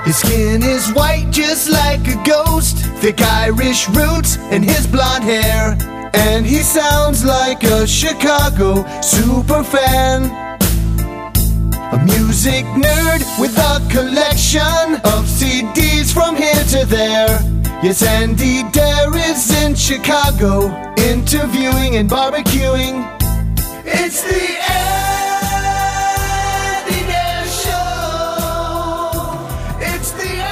His skin is white just like a ghost, thick Irish roots and his blonde hair. And he sounds like a Chicago superfan, a music nerd with a collection of CDs from here to there. Yes, Andy Dare is in Chicago, interviewing and barbecuing. It's the Andy Dare Show. It's the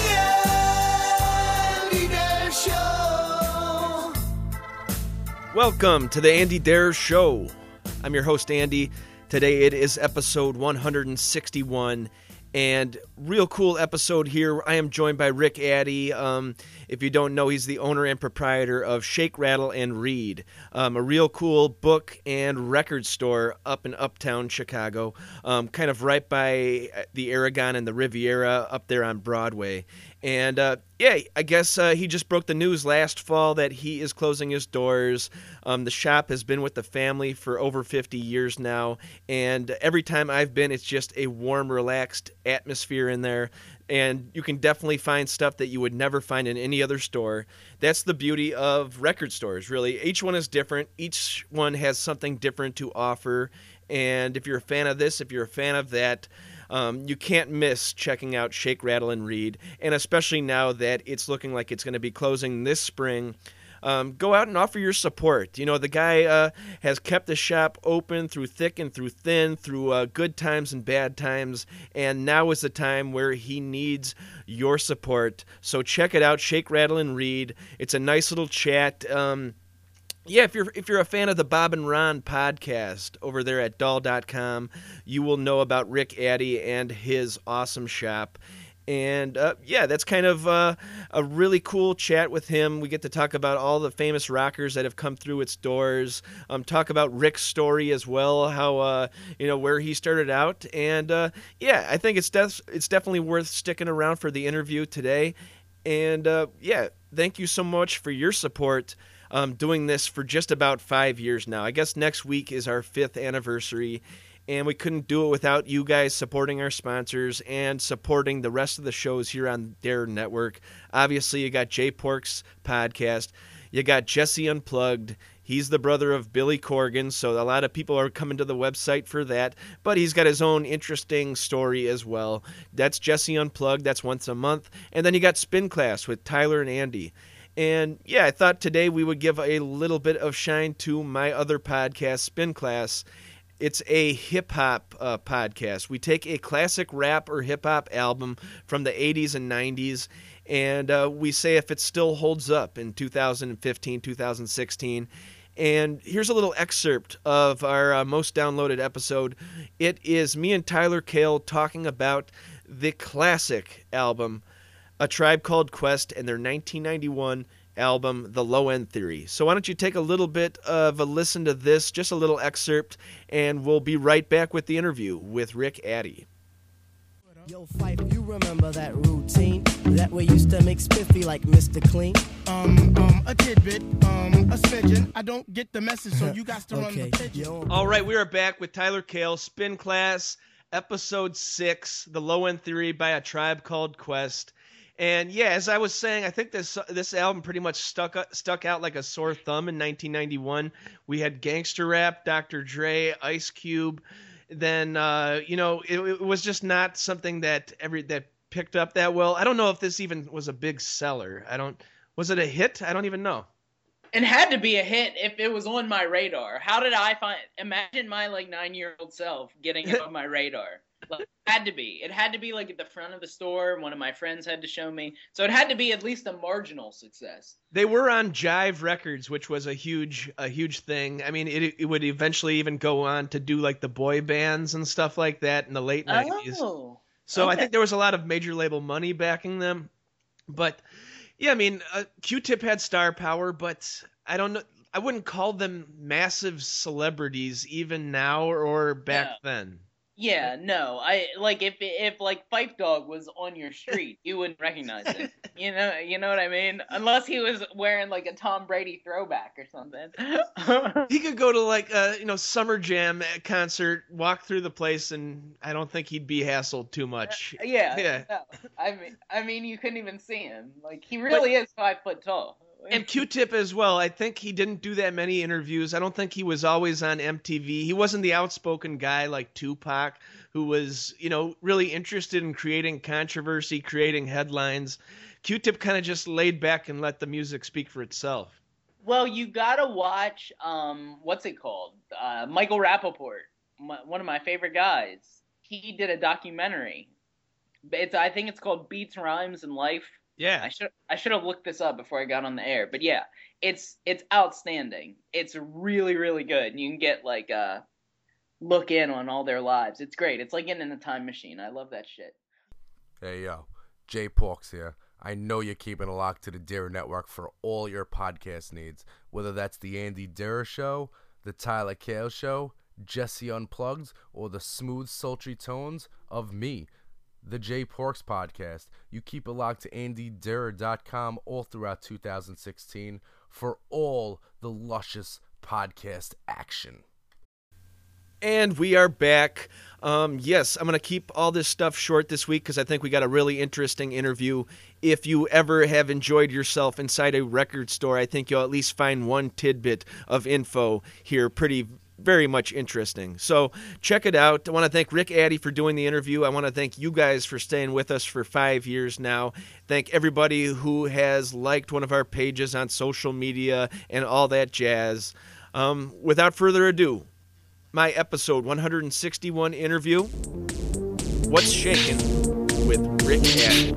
Andy Dare Show. Welcome to the Andy Dare Show. I'm your host, Andy. Today it is episode 161, and real cool episode here. I am joined by Rick Addy. If you don't know, he's the owner and proprietor of Shake, Rattle, and Read, a real cool book and record store up in uptown Chicago, kind of right by the Aragon and the Riviera up there on Broadway. And I guess he just broke the news last fall that he is closing his doors. The shop has been with the family for over 50 years now, and every time I've been, it's just a warm, relaxed atmosphere in there. And you can definitely find stuff that you would never find in any other store. That's the beauty of record stores, really. Each one is different. Each one has something different to offer. And if you're a fan of this, if you're a fan of that, you can't miss checking out Shake, Rattle, and Read. And especially now that it's looking like it's going to be closing this spring, go out and offer your support. You know, the guy has kept the shop open through thick and through thin, through good times and bad times, and now is the time where he needs your support. So check it out, Shake, Rattle, and Read. It's a nice little chat. If you're a fan of the Bob and Ron podcast over there at Doll.com, you will know about Rick Addy and his awesome shop. And, that's kind of a really cool chat with him. We get to talk about all the famous rockers that have come through its doors, talk about Rick's story as well, how, where he started out. And, I think it's definitely worth sticking around for the interview today. And, thank you so much for your support. Doing this for just about 5 years now. I guess next week is our 5th anniversary. And we couldn't do it without you guys supporting our sponsors and supporting the rest of the shows here on Dare Network. Obviously, you got Jay Pork's podcast. You got Jesse Unplugged. He's the brother of Billy Corgan, so a lot of people are coming to the website for that. But he's got his own interesting story as well. That's Jesse Unplugged. That's once a month. And then you got Spin Class with Tyler and Andy. And, I thought today we would give a little bit of shine to my other podcast, Spin Class. It's a hip-hop podcast. We take a classic rap or hip-hop album from the 80s and 90s, and we say if it still holds up in 2015, 2016. And here's a little excerpt of our most downloaded episode. It is me and Tyler Cale talking about the classic album, A Tribe Called Quest, and their 1991 album, The Low End Theory. So why don't you take a little bit of a listen to this, just a little excerpt, and we'll be right back with the interview with Rick Addy. Yo, Fife, you remember that routine? That we used to make spiffy like Mr. Clean? A tidbit, a smidgen. I don't get the message, so you got to run the pigeon. All right, we are back with Tyler Cale, Spin Class, Episode 6, The Low End Theory by A Tribe Called Quest. And as I was saying, I think this album pretty much stuck out like a sore thumb in 1991. We had gangster rap, Dr. Dre, Ice Cube. Then it was just not something that picked up that well. I don't know if this even was a big seller. Was it a hit? I don't even know. It had to be a hit if it was on my radar. How did I imagine my 9-year-old self getting it on my radar? It had to be. It had to be at the front of the store. One of my friends had to show me. So it had to be at least a marginal success. They were on Jive Records, which was a huge thing. I mean, it would eventually even go on to do the boy bands and stuff like that in the late 90s. Oh, so okay. I think there was a lot of major label money backing them. But Q-Tip had star power, but I don't know. I wouldn't call them massive celebrities even now or back then. Yeah, no. I like if like Fife Dog was on your street, you wouldn't recognize it. You know what I mean? Unless he was wearing like a Tom Brady throwback or something. He could go to like a Summer Jam concert, walk through the place, and I don't think he'd be hassled too much. Yeah. Yeah. No. I mean, you couldn't even see him. Like he really is 5 foot tall. And Q-Tip as well. I think he didn't do that many interviews. I don't think he was always on MTV. He wasn't the outspoken guy like Tupac, who was, really interested in creating controversy, creating headlines. Q-Tip kind of just laid back and let the music speak for itself. Well, you gotta watch what's it called? Michael Rappaport, one of my favorite guys. He did a documentary. I think it's called Beats, Rhymes, and Life. Yeah. I should have looked this up before I got on the air. But yeah, it's outstanding. It's really, really good. And you can get like a look in on all their lives. It's great. It's like getting in a time machine. I love that shit. Hey yo, Jay Porks here. I know you're keeping a lock to the Dare Network for all your podcast needs, whether that's the Andy Dare Show, the Tyler Kale Show, Jesse Unplugged, or the smooth, sultry tones of me, the Jay Porks Podcast. You keep it locked to AndyDurr.com all throughout 2016 for all the luscious podcast action. And we are back. Yes, I'm going to keep all this stuff short this week because I think we got a really interesting interview. If you ever have enjoyed yourself inside a record store, I think you'll at least find one tidbit of info here very much interesting. So check it out. I want to thank Rick Addy for doing the interview. I want to thank you guys for staying with us for 5 years now. Thank everybody who has liked one of our pages on social media and all that jazz. Without further ado, my episode 161 interview, What's Shakin' with Rick Addy.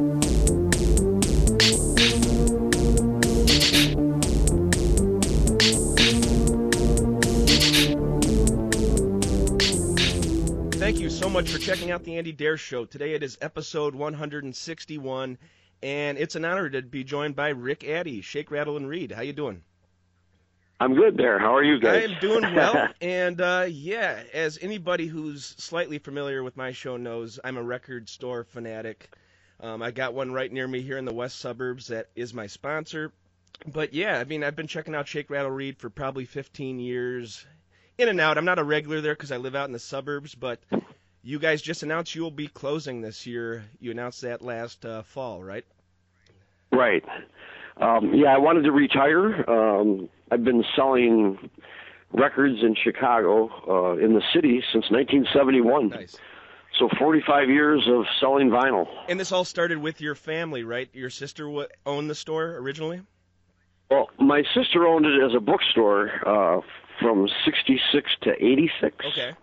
Thank you so much for checking out the Andy Dare Show. Today it is episode 161, and it's an honor to be joined by Rick Addy, Shake, Rattle, and Read. How you doing? I'm good there. How are you guys? I am doing well, and as anybody who's slightly familiar with my show knows, I'm a record store fanatic. I got one right near me here in the west suburbs that is my sponsor. But yeah, I mean, I've been checking out Shake, Rattle, Read for probably 15 years. In and out. I'm not a regular there because I live out in the suburbs, but you guys just announced you will be closing this year. You announced that last fall, right? Right. I wanted to retire. I've been selling records in Chicago, in the city, since 1971. Nice. So 45 years of selling vinyl. And this all started with your family, right? Your sister owned the store originally? Well, my sister owned it as a bookstore from 66 to 86. Okay.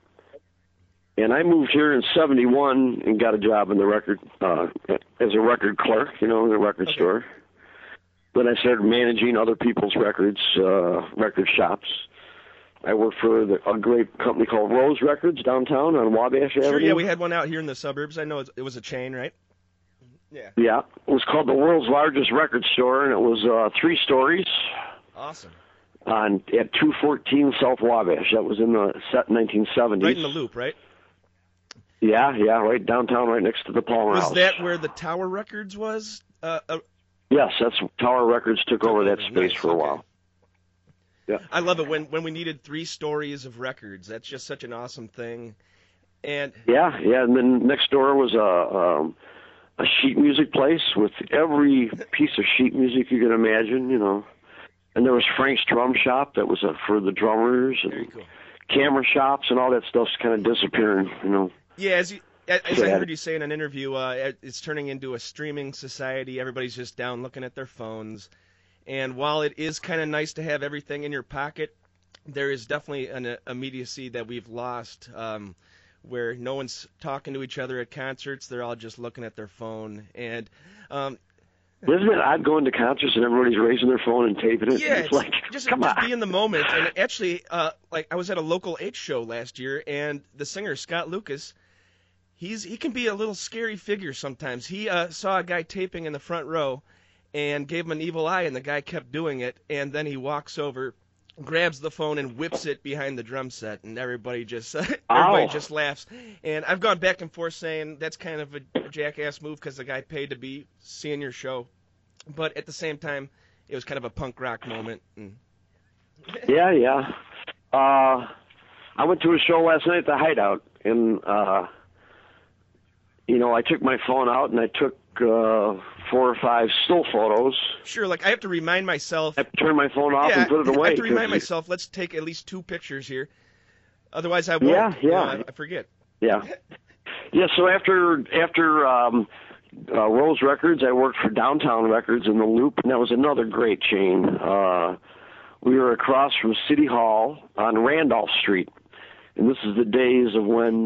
And I moved here in 71 and got a job in the record, as a record clerk, in the record store. Then I started managing other people's records, record shops. I worked for a great company called Rose Records downtown on Wabash Avenue. Sure, yeah, we had one out here in the suburbs. I know it was a chain, right? Yeah. Yeah, it was called the world's largest record store, and it was 3 stories. Awesome. At 214 South Wabash. That was in the 1970s. Right in the Loop, right? Yeah, right downtown, right next to the Palmer House. Was that where the Tower Records was? Yes, that's Tower Records took over that space for a while. Yeah. I love it when we needed 3 stories of records. That's just such an awesome thing. And and then next door was a sheet music place with every piece of sheet music you can imagine, And there was Frank's Drum Shop that was for the drummers, and cool. Camera shops and all that stuff's kind of disappearing, Yeah, as I heard you say in an interview, it's turning into a streaming society. Everybody's just down looking at their phones. And while it is kind of nice to have everything in your pocket, there is definitely an immediacy that we've lost, where no one's talking to each other at concerts. They're all just looking at their phone. And isn't it odd going to concerts and everybody's raising their phone and taping it? Yeah, it's like, just come on. Be in the moment. And actually, I was at a local H show last year, and the singer, Scott Lucas, he can be a little scary figure sometimes. He saw a guy taping in the front row and gave him an evil eye, and the guy kept doing it, and then he walks over grabs the phone and whips it behind the drum set, and everybody just laughs. And I've gone back and forth saying that's kind of a jackass move because the guy paid to be seeing your show, but at the same time, it was kind of a punk rock moment. And... Yeah. I went to a show last night at the Hideout, and I took my phone out and I took 4 or 5 still photos. Sure, like I have to remind myself. I have to turn my phone off and put it away. I have to remind myself, let's take at least 2 pictures here. Otherwise I won't. Yeah. I forget. Yeah. Yeah, so after Rose Records, I worked for Downtown Records in the Loop, and that was another great chain. We were across from City Hall on Randolph Street. And this is the days of when,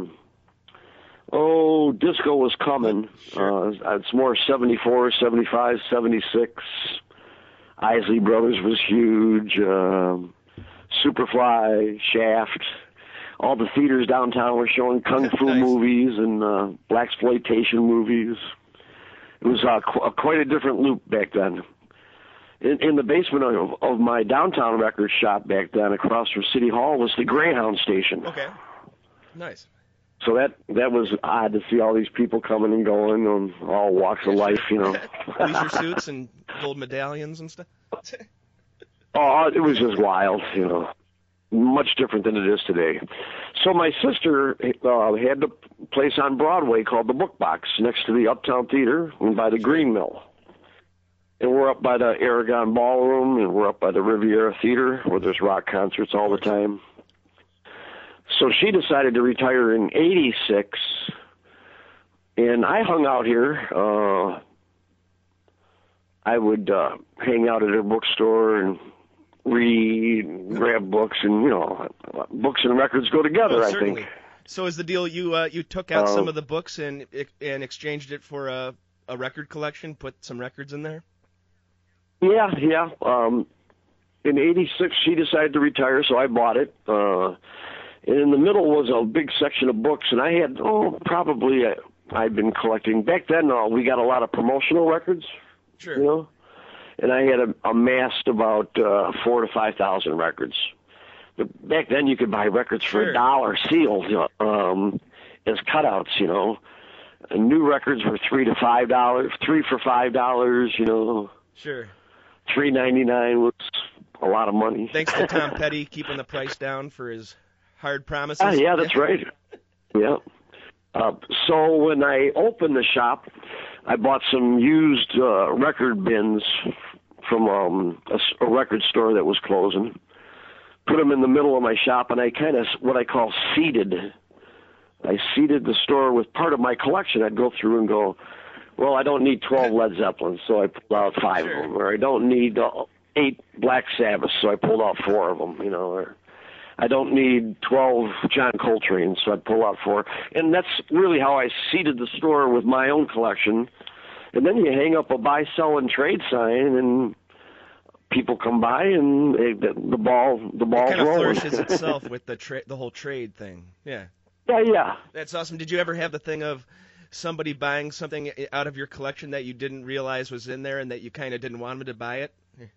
disco was coming. Sure. It's more 74, 75, 76. Isley Brothers was huge. Superfly, Shaft. All the theaters downtown were showing kung fu movies and blaxploitation movies. It was quite a different loop back then. In the basement of my Downtown Records shop back then, across from City Hall, was the Greyhound station. Okay, nice. So that was odd to see all these people coming and going on all walks of life, Leisure suits and gold medallions and stuff. Oh, it was just wild, much different than it is today. So my sister had a place on Broadway called the Book Box next to the Uptown Theater and by the Green Mill. And we're up by the Aragon Ballroom, and we're up by the Riviera Theater, where there's rock concerts all the time. So she decided to retire in '86, and I hung out here. I would hang out at her bookstore and read, and grab books, and books and records go together. I think. So is the deal you took out some of the books and exchanged it for a record collection? Put some records in there. Yeah. In '86, she decided to retire, so I bought it. And in the middle was a big section of books, and I had, I'd been collecting. Back then, we got a lot of promotional records. Sure. And I had amassed about 4,000 to 5,000 records. But back then, you could buy records for $1 sealed as cutouts, And new records were $3 to $5, 3 for $5, Sure. $3.99 was a lot of money. Thanks to Tom Petty keeping the price down for his hard promises. Yeah, that's right. Yeah. So when I opened the shop, I bought some used record bins from a record store that was closing. Put them in the middle of my shop, and I kind of what I call seeded. I seeded the store with part of my collection. I'd go through and go, well, I don't need 12 Led Zeppelins, so I pulled out 5 of them. Or I don't need 8 Black Sabbaths, so I pulled out 4 of them, Or I don't need 12 John Coltrane's, so I'd pull out 4. And that's really how I seeded the store with my own collection. And then you hang up a buy, sell, and trade sign, and people come by, and the ball's kind of rolling. flourishes itself with the whole trade thing. Yeah. Yeah. That's awesome. Did you ever have the thing of somebody buying something out of your collection that you didn't realize was in there and that you kind of didn't want them to buy it?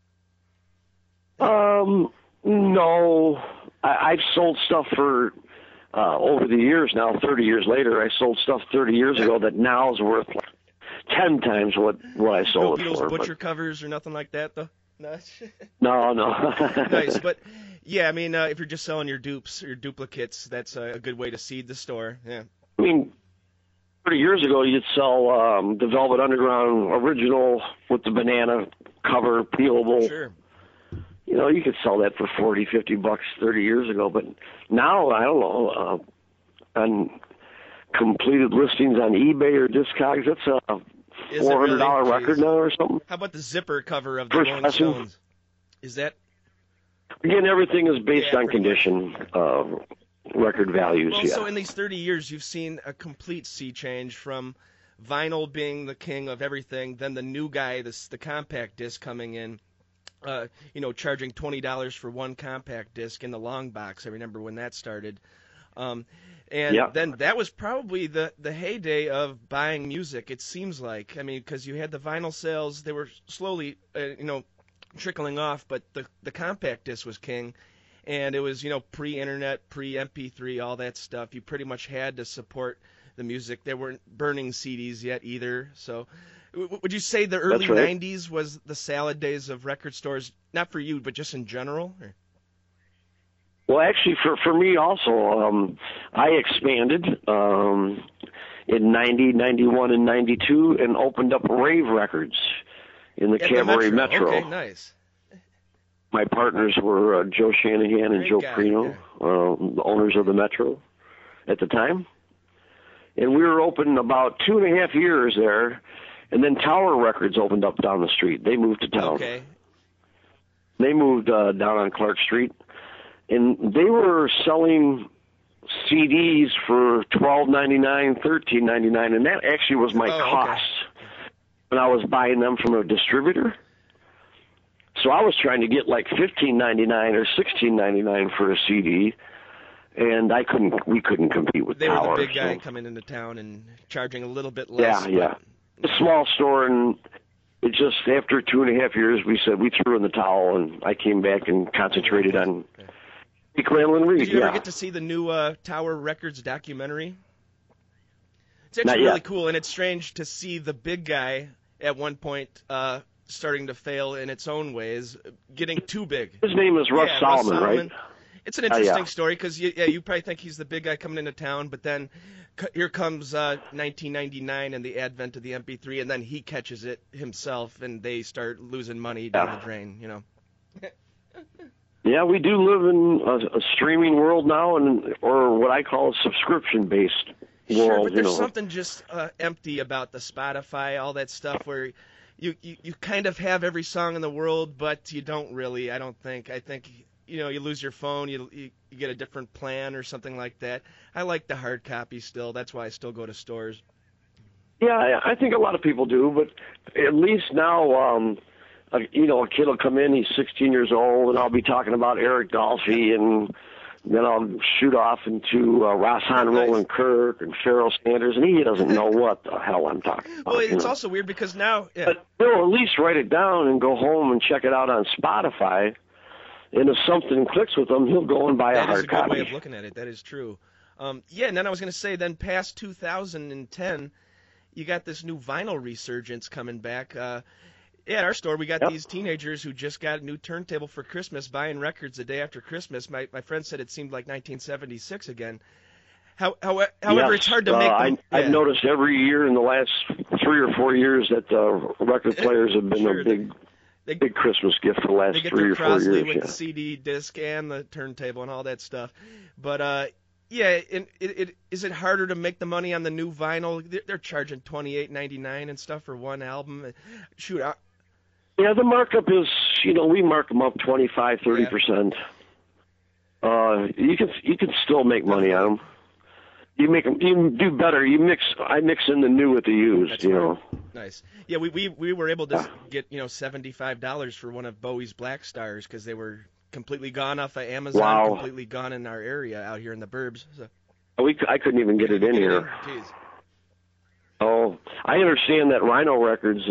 No. I've sold stuff for over the years now, 30 years later. I sold stuff 30 years ago that now is worth 10 times what I sold it Beatles for. Butcher covers or nothing like that, though? No. Nice, but yeah, I mean, if you're just selling your dupes, your duplicates, that's a good way to seed the store. Yeah. I mean, 30 years ago, you'd sell the Velvet Underground original with the banana cover, peelable. Sure. You could sell that for $40, $50 30 years ago, but now, I don't know, on completed listings on eBay or Discogs, that's a $400 record now or something. How about the zipper cover of the Rolling Stones? Is that? Again, everything is based on condition, record values. Well, so in these 30 years, you've seen a complete sea change from vinyl being the king of everything, then the new guy, the compact disc coming in, charging $20 for one compact disc in the long box. I remember when that started. Then that was probably the heyday of buying music, it seems like. I mean, because you had the vinyl sales, they were slowly, trickling off, but the compact disc was king. And it was, pre-internet, pre-MP3, all that stuff. You pretty much had to support the music. They weren't burning CDs yet either. So would you say the early 90s was the salad days of record stores, not for you, but just in general? Or? Well, actually, for me also, I expanded in 90, 91, and 92 and opened up Rave Records in the Cabaret Metro. Okay, nice. My partners were Joe Shanahan and Joe Prino, the owners of the Metro at the time. And we were open about 2.5 years there, and then Tower Records opened up down the street. They moved to town. Okay. They moved down on Clark Street, and they were selling CDs for $12.99, $13.99, and that actually was my cost when I was buying them from a distributor. So I was trying to get like $15.99 or $16.99 for a CD, and we couldn't compete with Tower. They were the big guy coming into town and charging a little bit less. Yeah. A small store, and it just, after 2.5 years, we said we threw in the towel, and I came back and concentrated on Randall Reed. Did you ever get to see the new Tower Records documentary? It's actually really cool, and it's strange to see the big guy at one point starting to fail in its own ways, getting too big. His name is Russ Solomon, right? It's an interesting story because you probably think he's the big guy coming into town, but then here comes 1999 and the advent of the MP3, and then he catches it himself, and they start losing money down the drain. Yeah, we do live in a streaming world now, or what I call a subscription-based world. Sure, but there's something just empty about the Spotify, all that stuff, where you kind of have every song in the world, but you don't really. I don't think. I think you lose your phone, you get a different plan or something like that. I like the hard copy still. That's why I still go to stores. Yeah, I think a lot of people do, but at least now, a kid will come in, he's 16 years old, and I'll be talking about Eric Dolphy, and then I'll shoot off into Rahsaan Roland Kirk and Pharoah Sanders, and he doesn't know what the hell I'm talking about. Well, it's also weird because now... Yeah. But he'll at least write it down and go home and check it out on Spotify, and if something clicks with him, he'll go and buy a hard copy. That is a good way of looking at it. That is true. And then I was going to say, then past 2010, you got this new vinyl resurgence coming back. At our store, we got these teenagers who just got a new turntable for Christmas, buying records the day after Christmas. My friend said it seemed like 1976 again. However, it's hard to make them... I've noticed every year in the last 3 or 4 years that the record players have been a big Christmas gift for the last 3 or 4 years. They get their Crosley with the CD disc and the turntable and all that stuff. But, is it harder to make the money on the new vinyl? They're charging $28.99 and stuff for one album. Shoot, yeah, the markup is, we mark them up 25, 30%. You can still make money on them. You do better. I mix in the new with the used. That's right. Nice. Yeah, we were able to get $75 for one of Bowie's Black Stars because they were completely gone off of Amazon, completely gone in our area out here in the burbs. So. I couldn't even get it in here. Jeez. Oh, I understand that Rhino Records,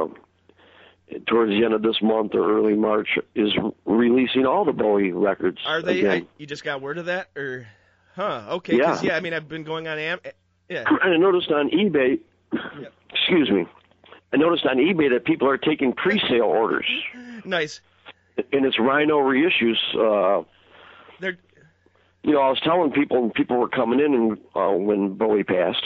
towards the end of this month or early March, is releasing all the Bowie records. Are they? Again. You just got word of that, or? Huh. Okay. Yeah. I mean, I've been going on And I noticed on eBay. Yep. Excuse me. I noticed on eBay that people are taking pre-sale orders. Nice. And it's Rhino reissues. They're. I was telling people were coming in, and when Bowie passed.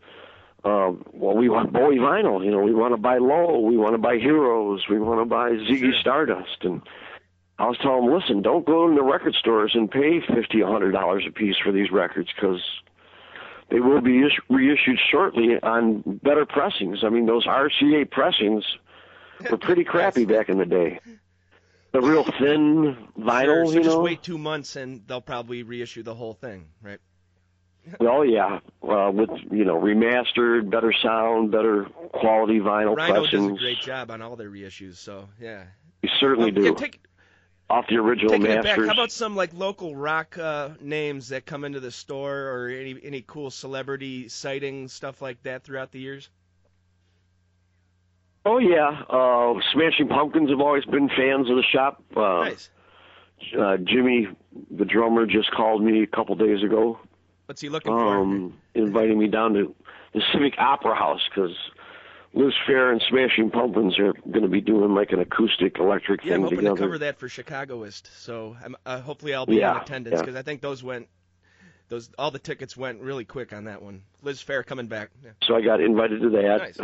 We want Bowie vinyl. We want to buy Low. We want to buy Heroes. We want to buy Ziggy Stardust. And I was telling them, listen, don't go in the record stores and pay $50, $100 a piece for these records because they will be reissued shortly on better pressings. I mean, those RCA pressings were pretty crappy back in the day. The real thin vinyl, so just wait 2 months and they'll probably reissue the whole thing, right? Oh, yeah, with, remastered, better sound, better quality vinyl Rhino pressings. does a great job on all their reissues, so, yeah. You certainly do. Off the original masters. Back, how about some, local rock names that come into the store or any cool celebrity sightings, stuff like that throughout the years? Oh yeah, Smashing Pumpkins have always been fans of the shop. Nice. Jimmy, the drummer, just called me a couple days ago. What's he looking for? Inviting me down to the Civic Opera House because Liz Phair and Smashing Pumpkins are going to be doing like an acoustic electric Yeah, I'm thing hoping together. to cover that for Chicagoist, so hopefully I'll be in attendance because I think all the tickets went really quick on that one. Liz Phair coming back. Yeah. So I got invited to that. Nice.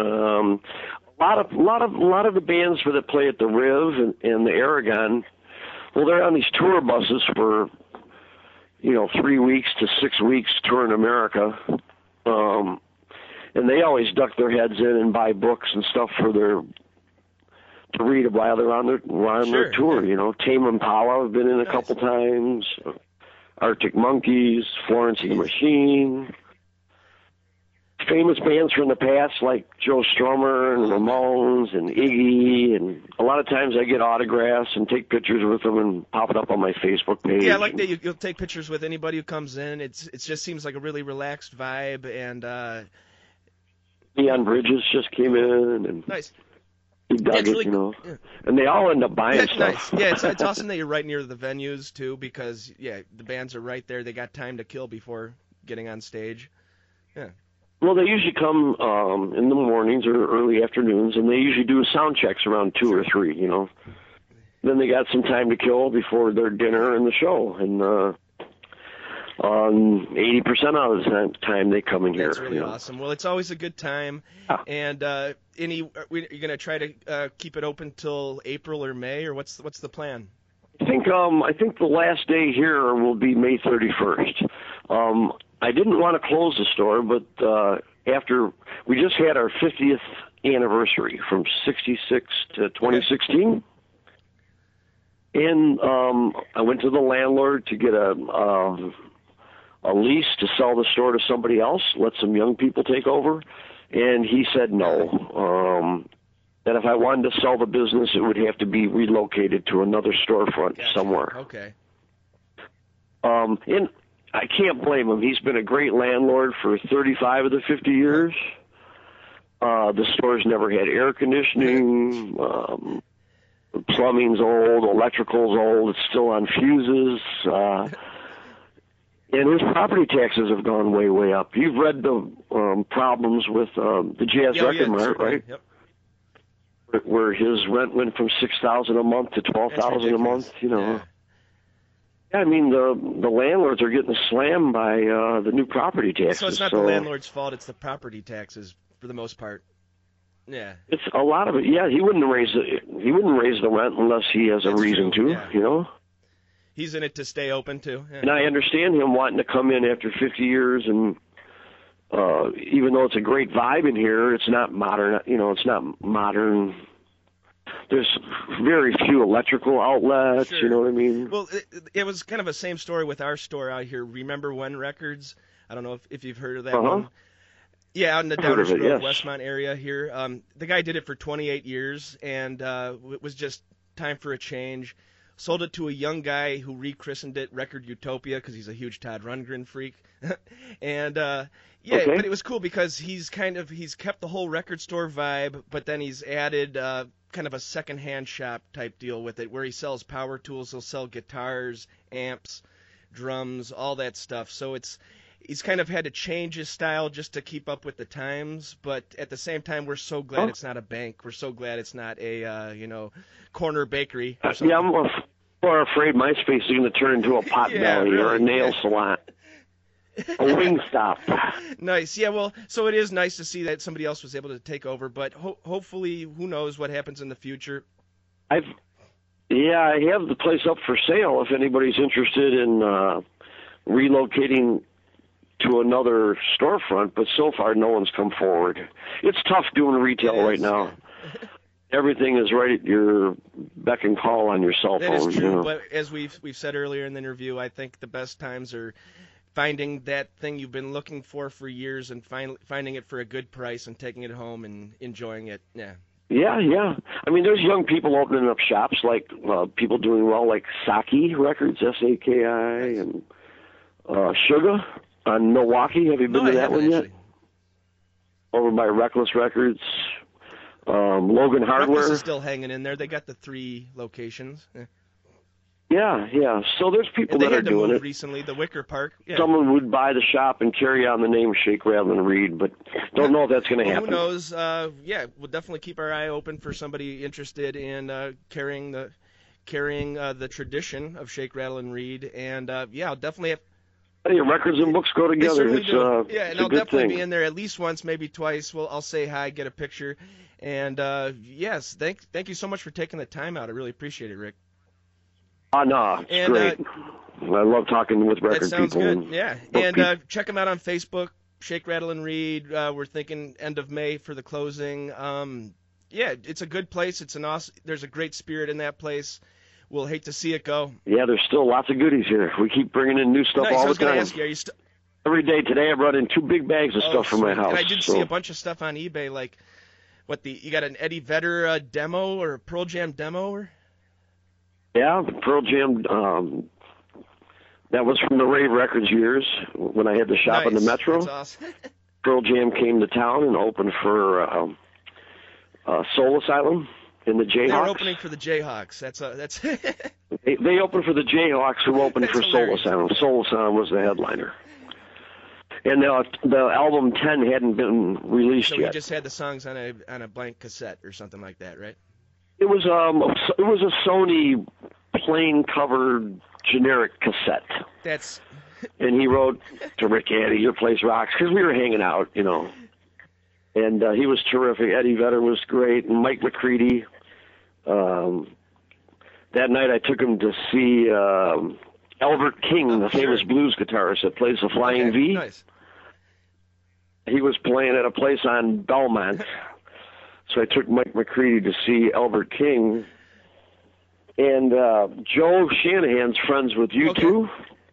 A lot of the bands that play at the Riv and the Aragon, well, they're on these tour buses for 3 weeks to 6 weeks touring America, and they always duck their heads in and buy books and stuff to read while they're on their tour. Yeah. Tame Impala have been in a couple times. Arctic Monkeys, Florence and the Machine. Famous bands from the past like Joe Strummer and Ramones and Iggy, and a lot of times I get autographs and take pictures with them and pop it up on my Facebook page. Yeah, I like that you'll take pictures with anybody who comes in. It just seems like a really relaxed vibe, and Neon Bridges just came in, and nice. he dug it, Yeah. And they all end up buying That's stuff. nice. Yeah, it's awesome that you're right near the venues too, because the bands are right there. They got time to kill before getting on stage. Yeah. Well, they usually come in the mornings or early afternoons, and they usually do sound checks around 2 or 3, Then they got some time to kill before their dinner and the show, and 80% of the time they come in here. That's really awesome. Well, it's always a good time, and are you going to try to keep it open till April or May, or what's the plan? I think the last day here will be May 31st. I didn't want to close the store, but after we just had our 50th anniversary from 66 to 2016, and I went to the landlord to get a lease to sell the store to somebody else, let some young people take over, and he said no. That if I wanted to sell the business, it would have to be relocated to another storefront somewhere. Okay. And I can't blame him. He's been a great landlord for 35 of the 50 years. The store's never had air conditioning. Plumbing's old. Electrical's old. It's still on fuses. And his property taxes have gone way, way up. You've read the problems with the Jazz Record Mart, right? Yep. Where his rent went from $6,000 a month to $12,000 a month. Yeah. I mean, the landlords are getting slammed by the new property taxes. So it's not the landlord's fault; it's the property taxes for the most part. Yeah. It's a lot of it. Yeah, he wouldn't raise the rent unless he has a reason to. Yeah. He's in it to stay open too. Yeah. And I understand him wanting to come in after 50 years, and even though it's a great vibe in here, it's not modern. It's not modern. There's very few electrical outlets. Sure. You know what I mean? Well, it was kind of a same story with our store out here. Remember When Records? I don't know if you've heard of that one. Yeah, out in the Downers Grove, Westmont area here. The guy did it for 28 years, and it was just time for a change. Sold it to a young guy who rechristened it Record Utopia because he's a huge Todd Rundgren freak. And but it was cool because he's kept the whole record store vibe, but then he's added kind of a secondhand shop type deal with it where he sells power tools, he'll sell guitars, amps, drums, all that stuff. So he's kind of had to change his style just to keep up with the times, but at the same time we're so glad it's not a bank. We're so glad it's not a corner bakery or something. Yeah, I'm more afraid my space is going to turn into a pot belly or a nail salon. A Wingstop. Nice. Yeah, well, so it is nice to see that somebody else was able to take over, but hopefully, who knows what happens in the future. I have the place up for sale if anybody's interested in relocating to another storefront, but so far no one's come forward. It's tough doing retail right now. Everything is right at your beck and call on your cell phone. That is true, but as we've said earlier in the interview, I think the best times are finding that thing you've been looking for years and finding it for a good price and taking it home and enjoying it. Yeah. Yeah. I mean, there's young people opening up shops, like people doing well, like Saki Records, SAKI, and Sugar on Milwaukee. Have you been to that one yet? Over by Reckless Records. Logan Hardware. Ruckus is still hanging in there. They got the 3 locations. Yeah. So there's people They that are had to doing move it. recently. The Wicker Park. Yeah. Someone would buy the shop and carry on the name Shake, Rattle, and Reed, but don't know if that's going to Well, happen. who knows? We'll definitely keep our eye open for somebody interested in carrying the tradition of Shake, Rattle, and Reed. And I'll definitely have. Hey, records and books go They together. certainly It's, do. And it's I'll a good definitely thing. be in there at least once, maybe twice. I'll say hi, get a picture, and yes, thank you so much for taking the time out. I really appreciate it, Rick. No, it's And, great. I love talking with record That sounds people. good. Yeah, and check them out on Facebook. Shake, Rattle, and Reed. We're thinking end of May for the closing. It's a good place. It's an awesome. There's a great spirit in that place. We'll hate to see it go. Yeah, there's still lots of goodies here. We keep bringing in new stuff Nice. I all was the going to time. ask you, are you still? Every day today, I brought in 2 big bags of stuff from my house. And I did so. see a bunch of stuff on eBay, like you got an Eddie Vedder demo or a Pearl Jam demo, or? Yeah, Pearl Jam. That was from the Rave Records years when I had the shop in the Nice. Metro. That's awesome. Pearl Jam came to town and opened for Soul Asylum in the Jayhawks. They're opening for the Jayhawks. That's They opened for the Jayhawks, who opened That's for hilarious. Soul Asylum. Soul Asylum was the headliner. And the album 10 hadn't been released so we yet. just had the songs on a blank cassette or something like that, right? It was a Sony plain covered generic cassette. That's And he wrote to Rick Addy, "Your place rocks," because we were hanging out, And he was terrific. Eddie Vedder was great, and Mike McCready. That night I took him to see Albert King, the famous blues guitarist that plays the Flying V. Nice. He was playing at a place on Belmont. So I took Mike McCready to see Albert King. And Joe Shanahan's friends with U2.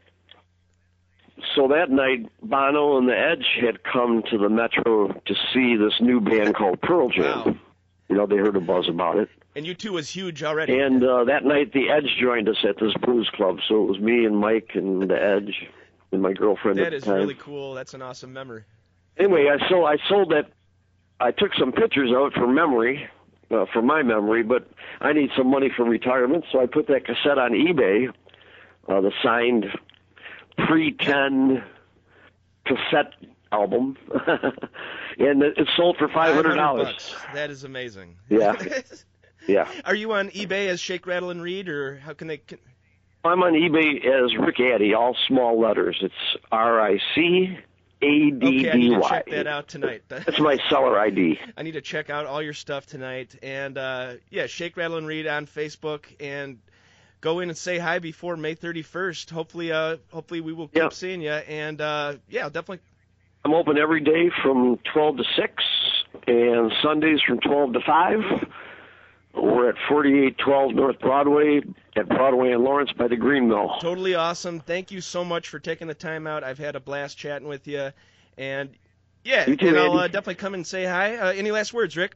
So that night, Bono and the Edge had come to the Metro to see this new band called Pearl Jam. Wow. They heard a buzz about it. And U2 was huge already. And that night, the Edge joined us at this blues club. So it was me and Mike and the Edge and my girlfriend That at the is time. really cool. That's an awesome memory. Anyway, I sold that. I took some pictures of it for memory, for my memory, but I need some money for retirement, so I put that cassette on eBay, the signed pre-10 cassette album, and it sold for $500. $500. That is amazing. Yeah. Yeah. Are you on eBay as Shake, Rattle, and Reed, or how can they? I'm on eBay as Rick Addy, all small letters. It's RICADDY. Okay, I need to check that out tonight. That's my seller ID. I need to check out all your stuff tonight. And, Shake, Rattle, and Reed on Facebook. And go in and say hi before May 31st. Hopefully we will keep seeing you. And, I'll definitely. I'm open every day from 12 to 6 and Sundays from 12 to 5. We're at 4812 North Broadway at Broadway and Lawrence by the Green Mill. Totally awesome. Thank you so much for taking the time out. I've had a blast chatting with you. And, You too, I'll Andy. definitely come and say hi. Any last words, Rick?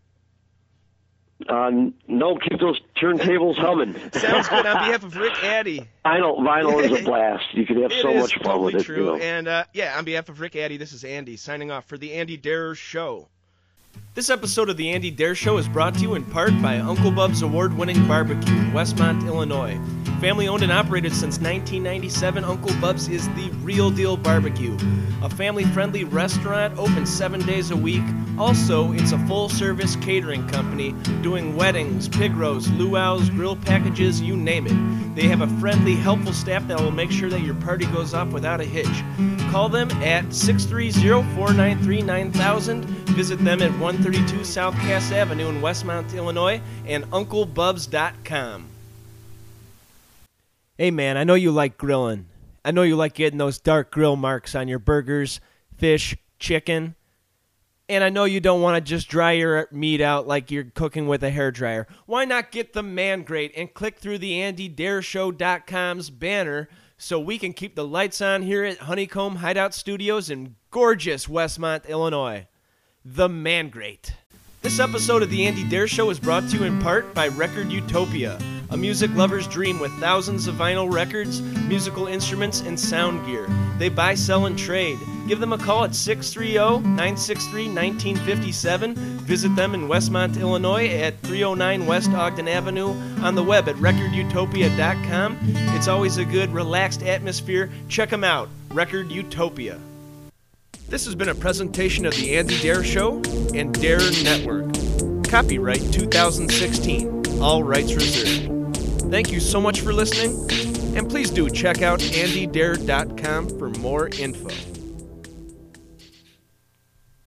No, keep those turntables humming. Sounds good. On behalf of Rick Addy. Vinyl is a blast. You can have so much fun totally with it. True. And, on behalf of Rick Addy, this is Andy signing off for the Andy Dare Show. This episode of the Andy Dare Show is brought to you in part by Uncle Bub's award-winning barbecue in Westmont, Illinois. Family owned and operated since 1997, Uncle Bub's is the real deal barbecue. A family-friendly restaurant open 7 days a week. Also, it's a full-service catering company doing weddings, pig roasts, luau's, grill packages, you name it. They have a friendly, helpful staff that will make sure that your party goes off without a hitch. Call them at 630-493-9000. Visit them at 132 South Cass Avenue in Westmont, Illinois, and UncleBubs.com. Hey man, I know you like grilling. I know you like getting those dark grill marks on your burgers, fish, chicken. And I know you don't want to just dry your meat out like you're cooking with a hairdryer. Why not get the Man Grate and click through the AndyDareShow.com's banner so we can keep the lights on here at Honeycomb Hideout Studios in gorgeous Westmont, Illinois. The Man Grate. This episode of the Andy Dare Show is brought to you in part by Record Utopia, a music lover's dream with thousands of vinyl records, musical instruments, and sound gear. They buy, sell, and trade. Give them a call at 630-963-1957. Visit them in Westmont, Illinois at 309 West Ogden Avenue. On the web at recordutopia.com. It's always a good, relaxed atmosphere. Check them out, Record Utopia. This has been a presentation of The Andy Dare Show and Dare Network. Copyright 2016. All rights reserved. Thank you so much for listening, and please do check out andydare.com for more info.